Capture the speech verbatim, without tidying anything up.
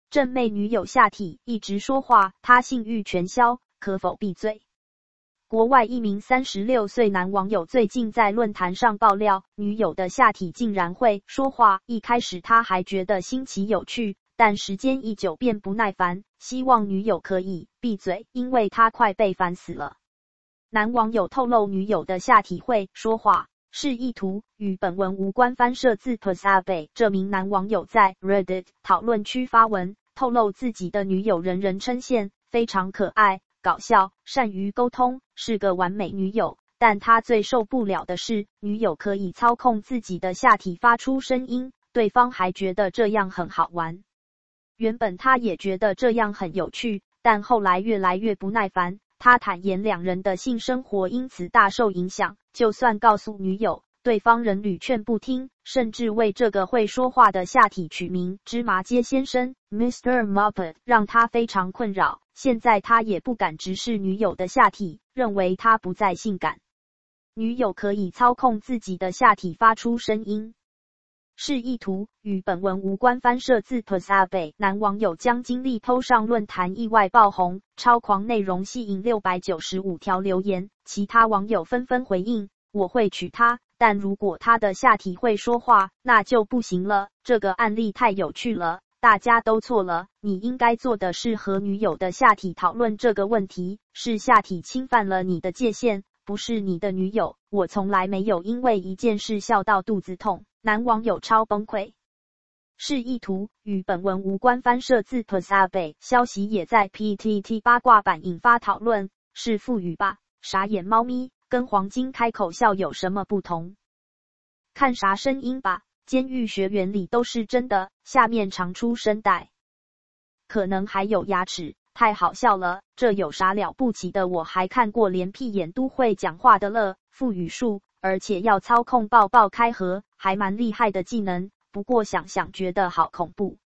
正妹女友下体一直说话，他性欲全消，可否闭嘴？国外一名三十六岁男网友最近在论坛上爆料，女友的下体竟然会说话。一开始他还觉得新奇有趣，但时间一久便不耐烦，希望女友可以闭嘴，因为他快被烦死了。男网友透露，女友的下体会说话是意图，与本文无关。翻摄自 Pasabe， 这名男网友在 Reddit 讨论区发文，透露自己的女友人人称羡，非常可爱、搞笑，善于沟通，是个完美女友。但他最受不了的是，女友可以操控自己的下体发出声音，对方还觉得这样很好玩。原本他也觉得这样很有趣，但后来越来越不耐烦。他坦言两人的性生活因此大受影响，就算告诉女友，对方仍屡劝不听，甚至为这个会说话的下体取名芝麻街先生 Mister Muppet， 让他非常困扰。现在他也不敢直视女友的下体，认为她不再性感。女友可以操控自己的下体发出声音是意图，与本文无关。翻摄自 Pasabe， 男网友将经历 po 上论坛意外爆红，超狂内容吸引六百九十五条留言，其他网友纷纷回应，我会娶她，但如果她的下体会说话，那就不行了。这个案例太有趣了，大家都错了，你应该做的是和女友的下体讨论这个问题，是下体侵犯了你的界限，不是你的女友。我从来没有因为一件事笑到肚子痛。男网友超崩溃，是意图，与本文无关。翻摄自 Pasabe， 消息也在 P T T 八卦版引发讨论，是腹语吧？傻眼猫咪，跟黄金开口笑有什么不同？看啥声音吧？监狱学员里都是真的，下面长出声带，可能还有牙齿，太好笑了，这有啥了不起的？我还看过连屁眼都会讲话的了，腹语术，而且要操控抱抱开合，还蛮厉害的技能，不过想想觉得好恐怖。